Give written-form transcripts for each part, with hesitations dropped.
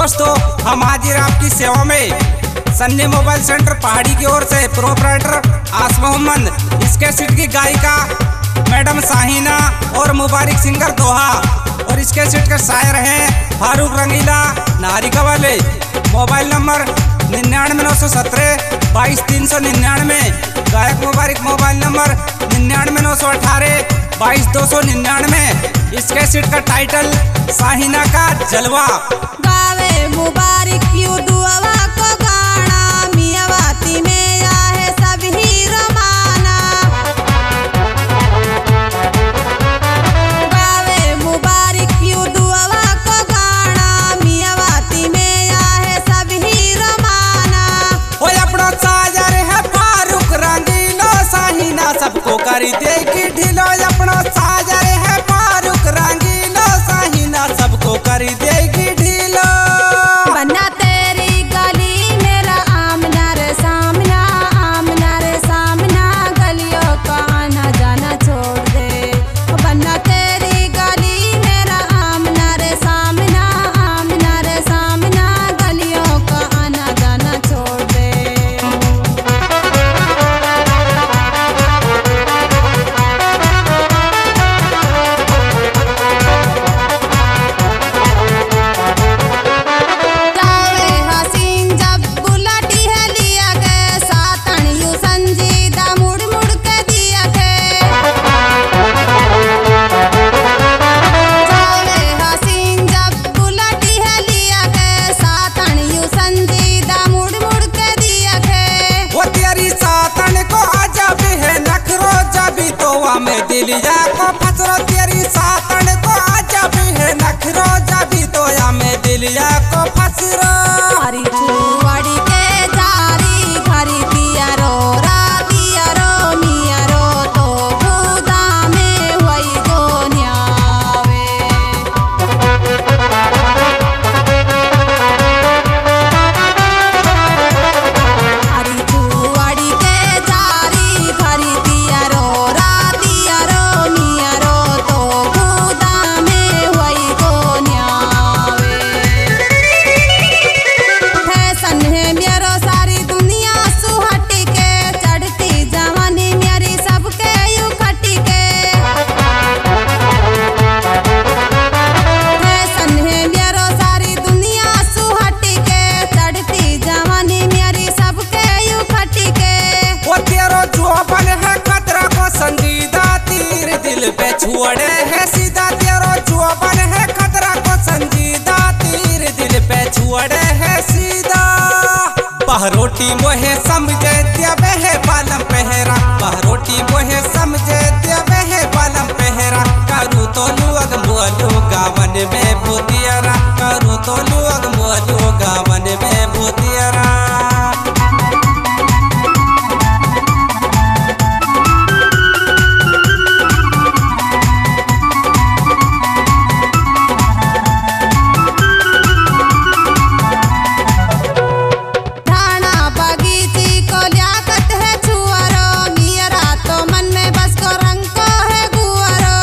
दोस्तों, हम हाजिर आपकी सेवा में सन्नी मोबाइल सेंटर पहाड़ी की ओर से प्रोपराइटर आस मोहम्मद, इसके सीट की गायिका मैडम साहिना और मुबारक सिंगर दोहा, और इसके सीट के शायर हैं फारूक रंगीला नारिका वाले। Mobile number 99,917 22,399। गायक मुबारक मोबाइल नंबर 99,918 22,299। इसके सीट का टाइटल साहिना का जलवा। गावे मुबारक यू दुआवा को गाना, मियावाती में आहे सब ही रमाना। गावे मुबारक यू दुआवा को गाना, मियावाती में आहे सब ही रमाना। ओए अपना साजर है फारूक रंगीलो, साहिना सबको कर देगी ढीलो। अपना साजर है फारूक रंगीलो, साहिना सबको कर देगी ढीलो। बन्ना तेरी गली मेरा आमना रे सामना, आमना रे सामना, गलियों का आना जाना छोड़ दे। बन्ना तेरी गली मेरा आमना रे सामना, आमना रे सामना, गलियों का आना जाना छोड़ दे। में दिलिया को फसरो तेरी सातन को आजा भी है नखरो, जबी तो या में दिलिया को फसरो। हरी छुवाड़ी के जारी घरी दिया रो रातिया रो मिया रो, तो खुदा में वही गो न्यावे। हरी छुवाड़ी के जारी घरी दिया रो रातिया रो मिया रो, तो खुदा में वही गो न्यावे। फैशन है मेरो सारी दुनिया सुहटी के, चढ़ती जवानी मेरी सबके यू खटी के। फैशन है मेरो सारी दुनिया सुहटी के, चढ़ती जवानी मेरी सबके यू खटी के। वो तेरो जुबान है खतरा को संजीदा, तीर दिल पे छुड़े है सीधा। तेरो जुबान है खतरा को संजीदा, तीर दिल पे छुड़े है सीधा। बहरोटी मोहे समझे देवे है बालम पहरा, बहरोटी मोहे समझे देवे है बालम पहरा। करूँ तो लोग मोलू गावन में भूतियरा, करूँ तो लोग मोलू गावन में भूतियरा। ठाणा बगीची को लियाकत है छुअरो, मियरा तो मन में बस को रंग को है गुअरो।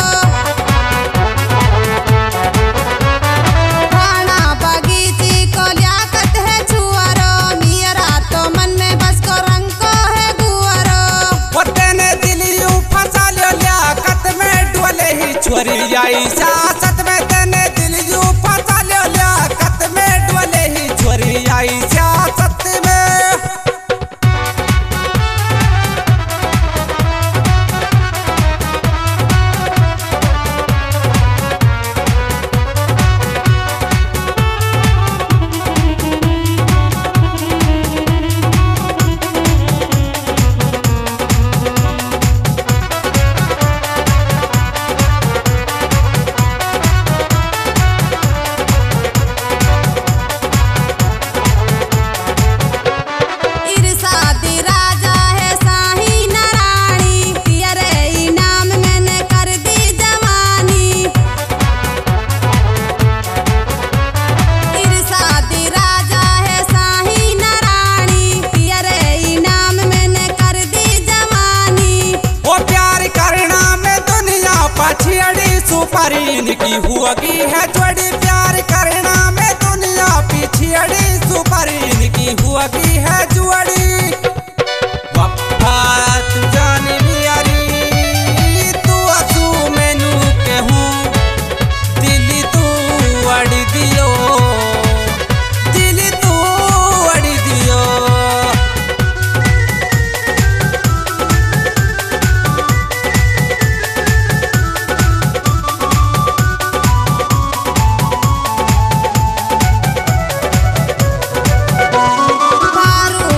ठाणा बगीची को लियाकत है छुअरो, मियरा तो मन में बस को रंग को है गुअरो। वो तेने दिलियों फंसा लियाकत में डोले ही छोरी आई सियासत में। तेने दिलियों फंसा लियाकत में डोले ही छोरी आई सियासत में। इरशादी राजा है साहिना रानी, तेरे इनाम मैंने कर दी जवानी। इरशादी राजा है साहिना रानी, तेरे इनाम मैंने कर दी जवानी। वो प्यार करना में दुनिया पछड़ी सुपरीन की हुआ है जोड़ी, प्यार करना में दुनिया पीछे बीड़ी सुपर इनकी हुआ की है जुआड़ी। वफा तू जाने बियारी तू असू मैनू कहूँ दिल तू अड़ दियो, दिल तू अड़ दियो। मारू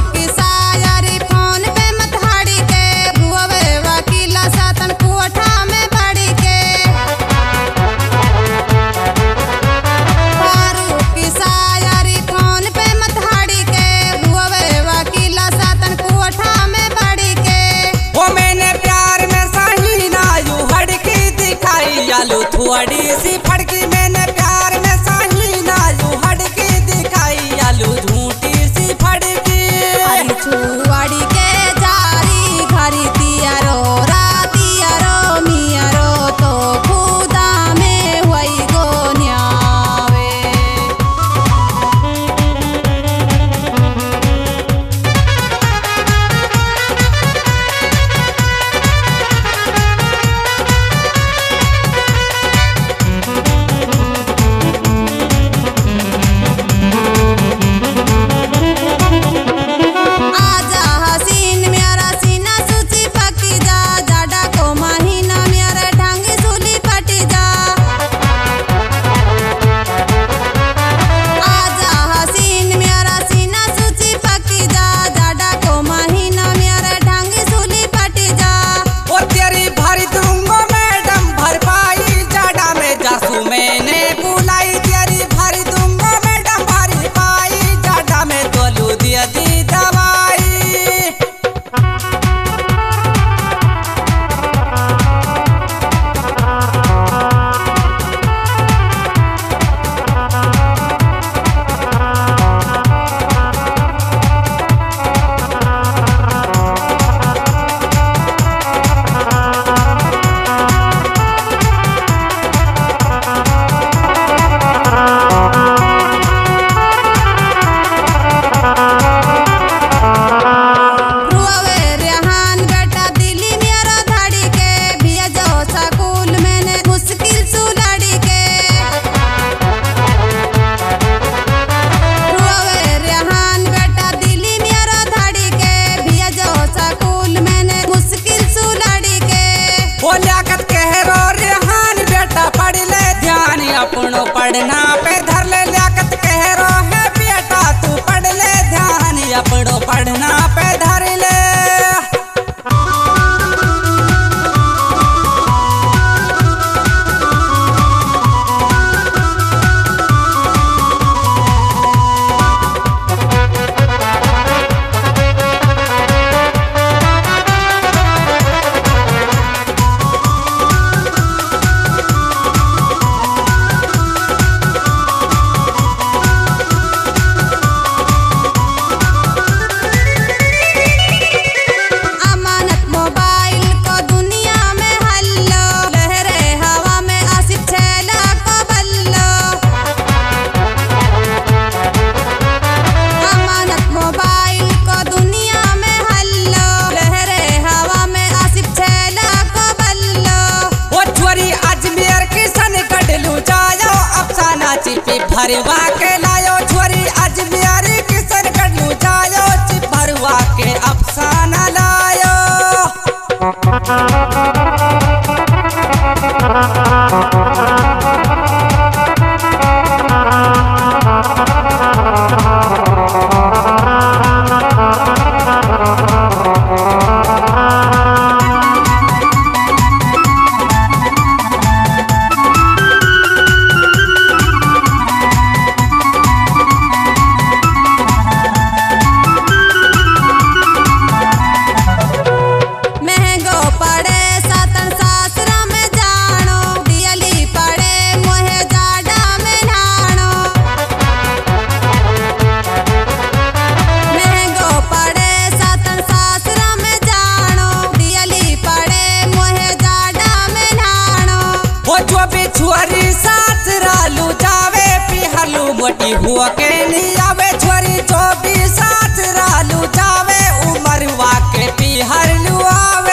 तो के नहीं आवे छोरी जो भी साथ रालू जावे उमरवा के पिहर लुआवे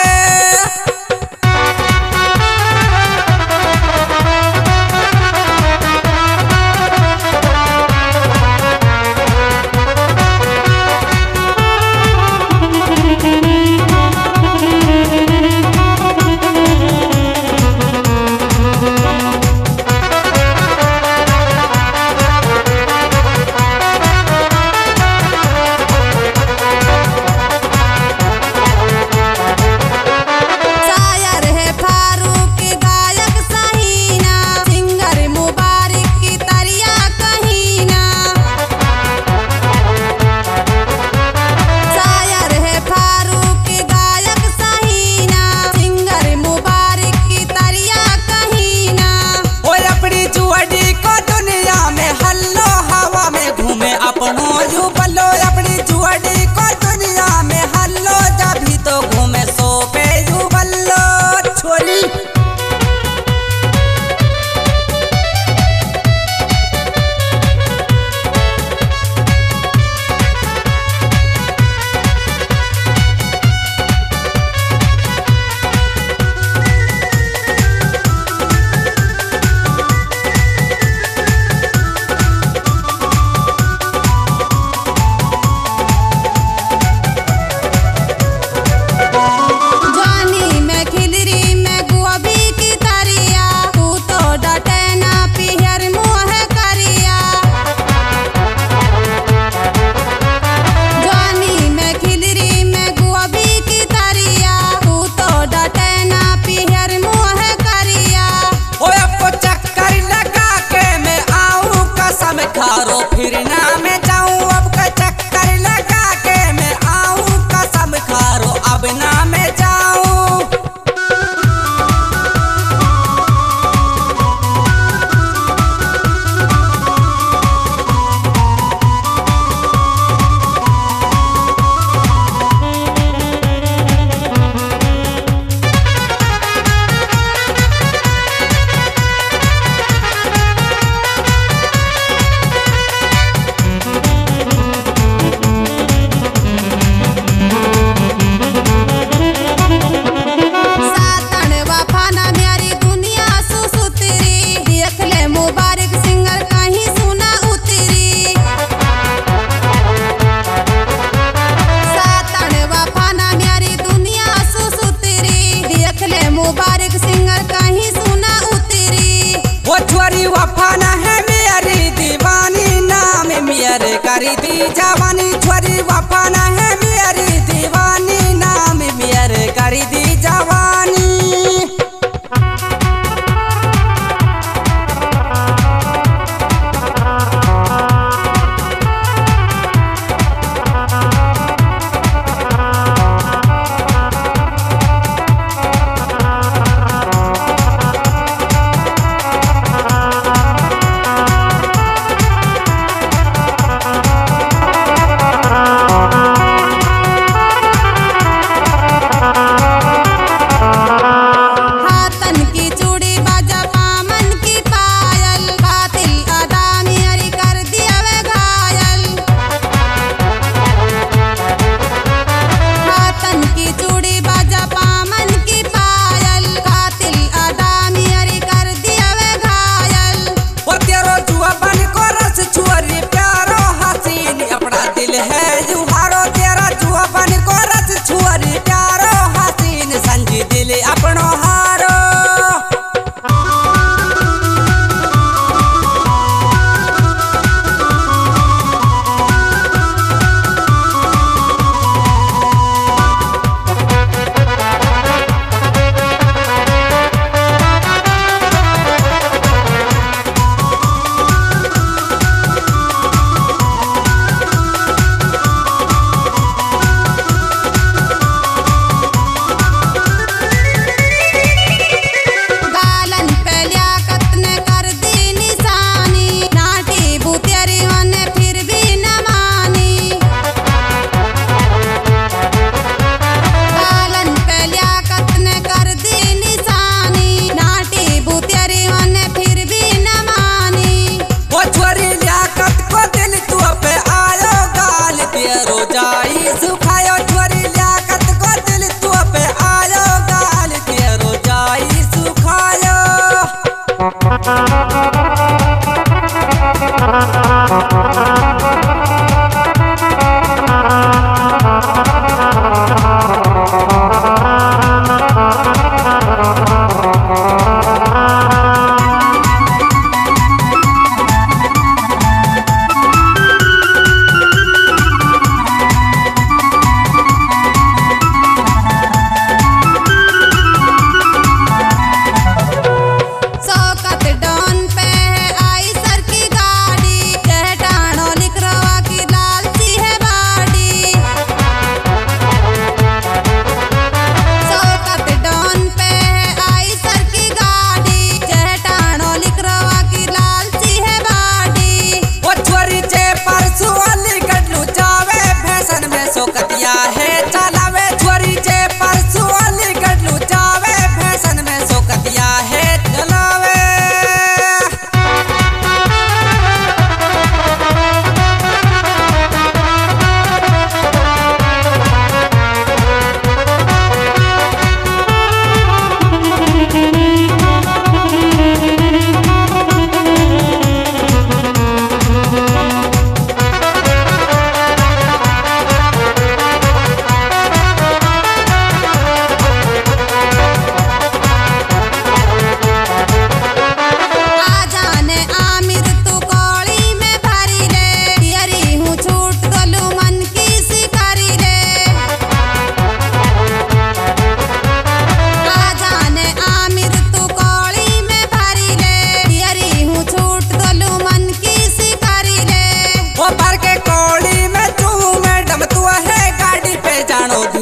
करी दी जवानी छोरी वफाना है मेरी दीवानी नाम मेरे करी दी जवानी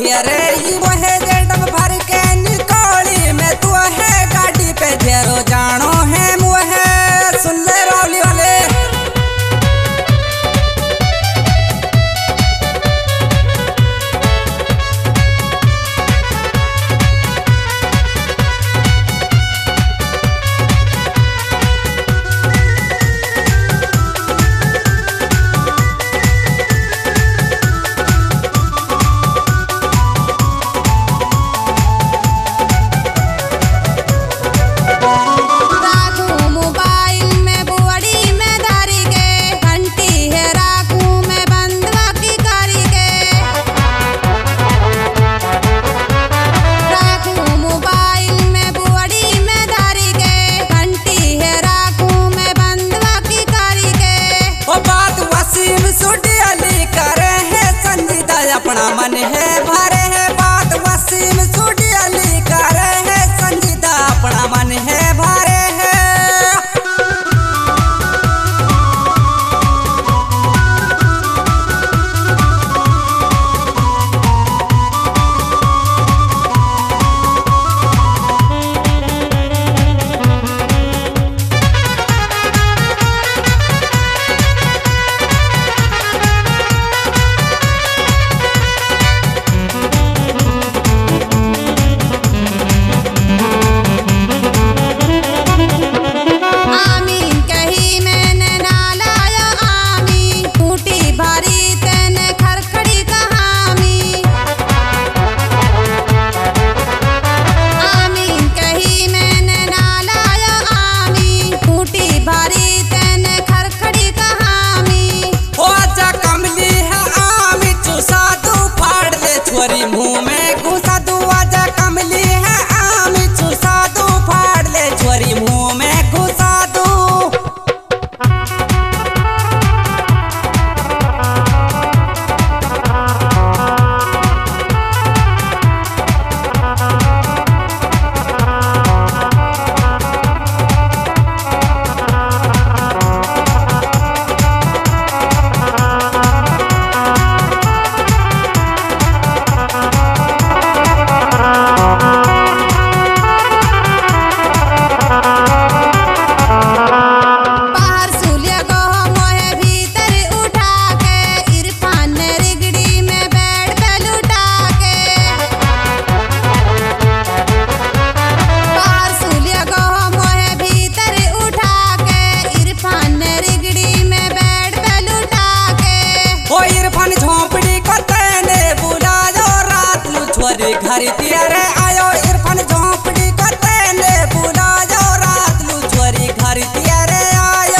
दिया रे वो है डब भर के निकोली में तू है गाड़ी पे धेरो जानो है मुहे सुन ले रावली वाले अपना मन है भरे है बात वसीम सुडियली करे है संजीदा अपना मन है भरे है मुंह में घुसा दू आजा कमली है आमी चूसा दू फाड़ ले छोरी मुंह में घुसा दू झोंपड़ी को तेने बुलायो रात लू छोरी घर तेरे आयो इरफान झोंपड़ी को तेने बुलायो रात लू छोरी घर तेरे आयो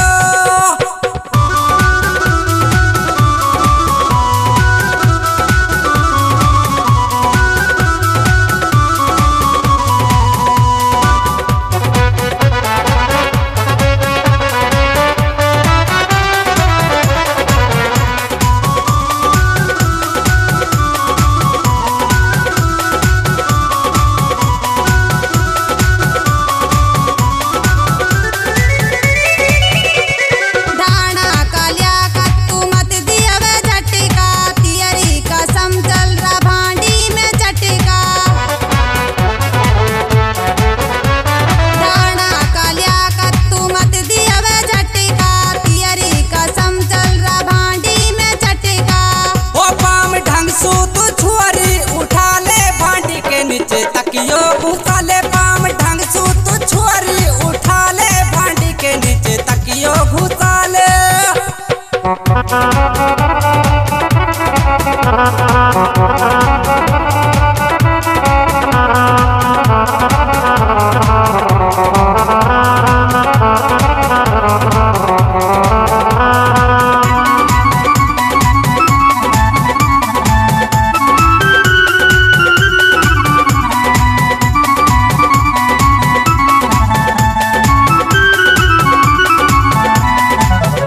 तकियो घुसा ले पाम ढंग सू तू छोरी उठा ले भांडी के नीचे तकियो घुसा ले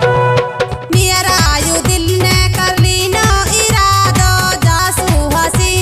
मेरा आयु दिल ने कर ली ना इरादो जासू हसी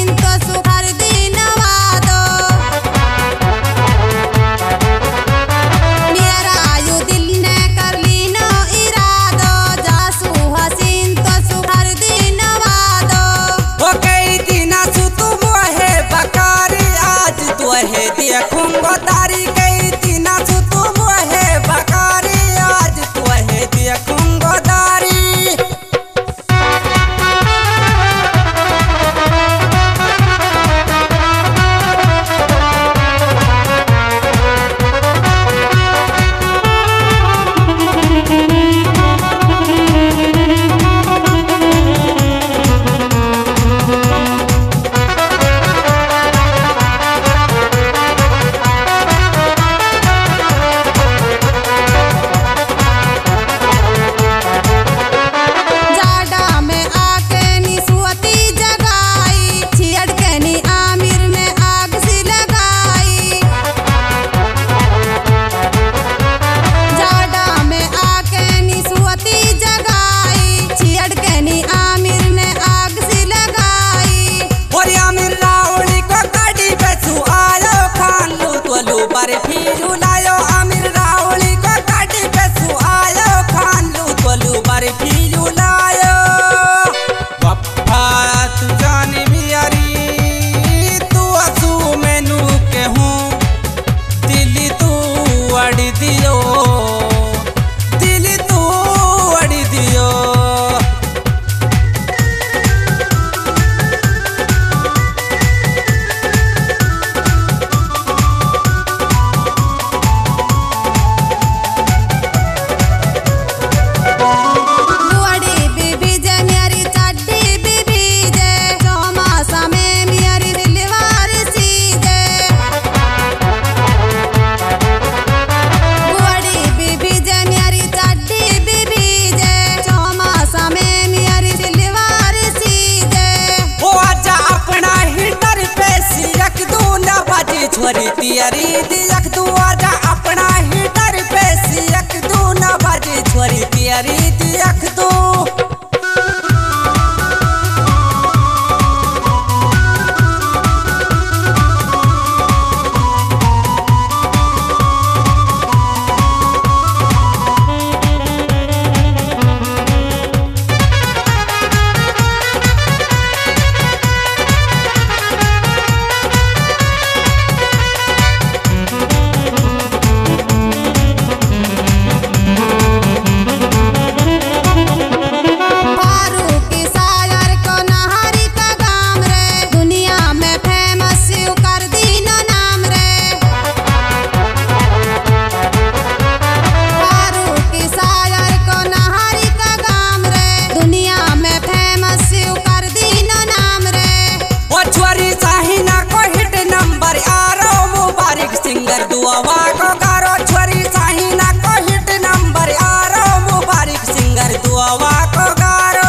दुआवा को गारो छोरी साहिना को हिट नंबर यारो मुबारक सिंगर दुआवा को गारो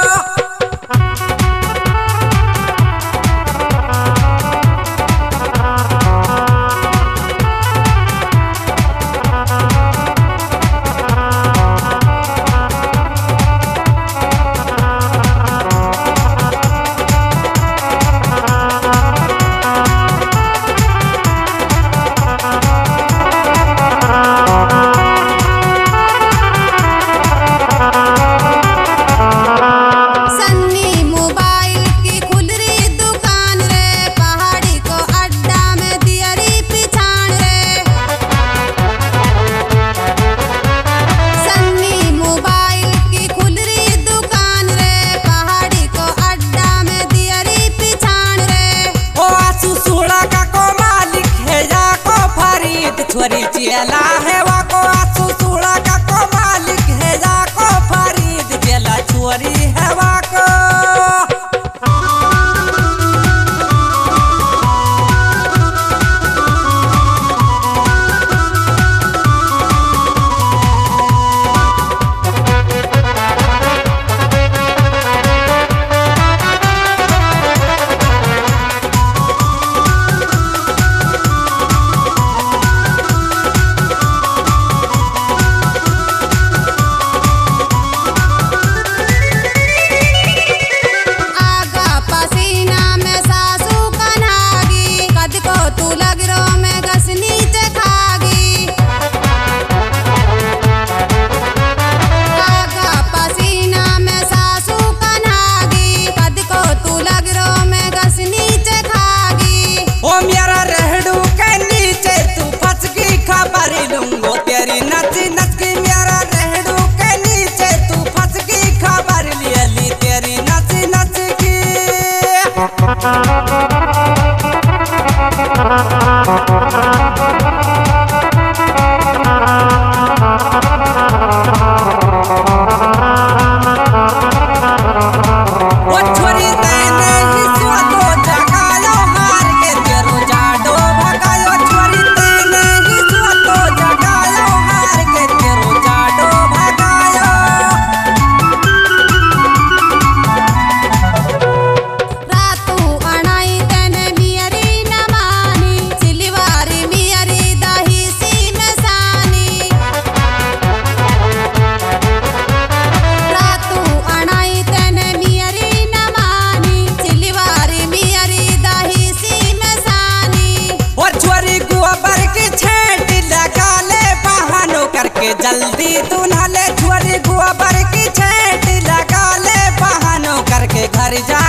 छोरी चेला है वाको आसू सूड़ा का को मालिक है जाको फरीद चेला छोरी है वाको जल्दी तू नाले छोरी गोबर की छेट लगा ले बहानों करके घर जा